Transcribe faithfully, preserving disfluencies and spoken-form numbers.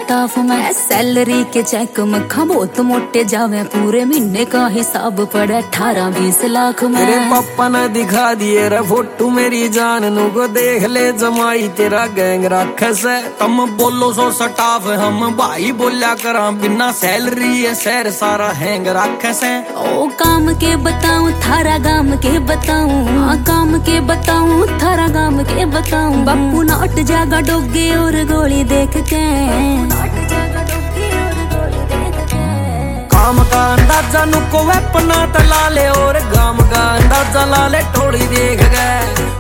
Staff में salary के check में बहुत मोटे जावे, पूरे महीने का हिसाब पड़े अठारह बीस लाख में। तेरे पापा ने दिखा दिए रे फोटो मेरी जान नु को, देख ले जमाई तेरा गैंग रखे से। तुम बोलो सो स्टाफ हम भाई बोलिया करा, बिना सैलरी है शहर सारा हैंग रखे से। ओ काम के बताऊं थारा गाम के बताऊं, हाँ काम के बताऊं थारा गाम के बताऊं। बापू नाट जागा डोगे और गोली देख के, काम का अंदाजा नुको वे पना तला ले, और गाम का अंदाजा ला ले थोड़ी देख गए।